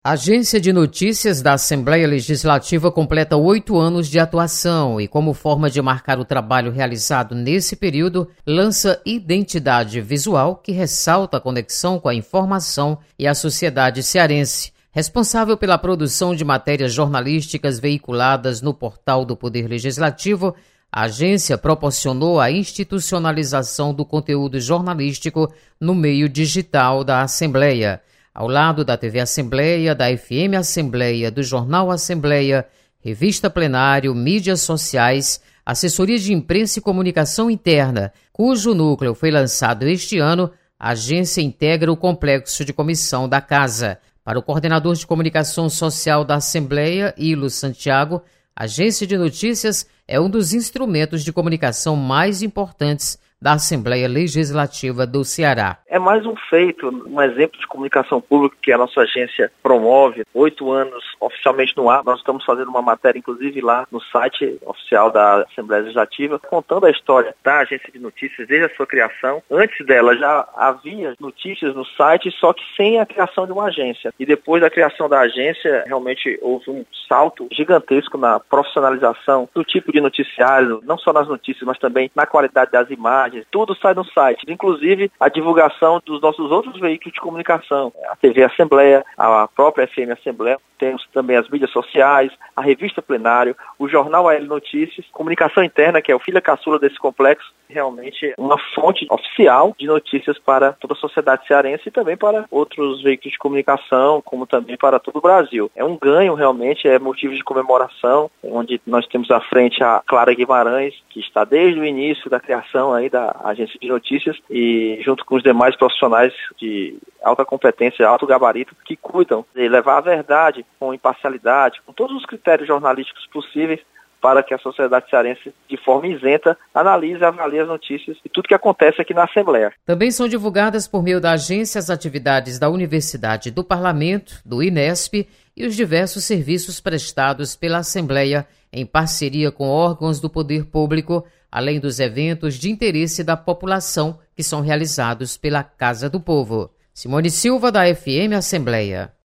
A Agência de Notícias da Assembleia Legislativa completa 8 anos de atuação e, como forma de marcar o trabalho realizado nesse período, lança Identidade Visual, que ressalta a conexão com a informação e a sociedade cearense. Responsável pela produção de matérias jornalísticas veiculadas no portal do Poder Legislativo, a agência proporcionou a institucionalização do conteúdo jornalístico no meio digital da Assembleia. Ao lado da TV Assembleia, da FM Assembleia, do Jornal Assembleia, Revista Plenário, mídias sociais, assessoria de imprensa e comunicação interna, cujo núcleo foi lançado este ano, a agência integra o complexo de comissão da Casa. Para o coordenador de comunicação social da Assembleia, Ilo Santiago, a agência de notícias é um dos instrumentos de comunicação mais importantes da Assembleia Legislativa do Ceará. É mais um feito, um exemplo de comunicação pública que a nossa agência promove. 8 anos oficialmente no ar. Nós estamos fazendo uma matéria, inclusive, lá no site oficial da Assembleia Legislativa, contando a história da agência de notícias desde a sua criação. Antes dela já havia notícias no site, só que sem a criação de uma agência. E depois da criação da agência, realmente houve um salto gigantesco na profissionalização do tipo de noticiário, não só nas notícias, mas também na qualidade das imagens. Tudo sai no site, inclusive a divulgação dos nossos outros veículos de comunicação, a TV Assembleia, a própria FM Assembleia, temos também as mídias sociais, a Revista Plenário, o Jornal AL Notícias, comunicação interna, que é o filho caçula desse complexo, realmente uma fonte oficial de notícias para toda a sociedade cearense e também para outros veículos de comunicação, como também para todo o Brasil. É um ganho realmente, é motivo de comemoração, onde nós temos à frente a Clara Guimarães, que está desde o início da criação aí da agência de notícias e junto com os demais profissionais de alta competência, alto gabarito, que cuidam de levar a verdade com imparcialidade, com todos os critérios jornalísticos possíveis para que a sociedade cearense, de forma isenta, analise e avalie as notícias e tudo que acontece aqui na Assembleia. Também são divulgadas por meio da agência as atividades da Universidade do Parlamento, do INESP e os diversos serviços prestados pela Assembleia em parceria com órgãos do poder público, além dos eventos de interesse da população que são realizados pela Casa do Povo. Simone Silva, da FM Assembleia.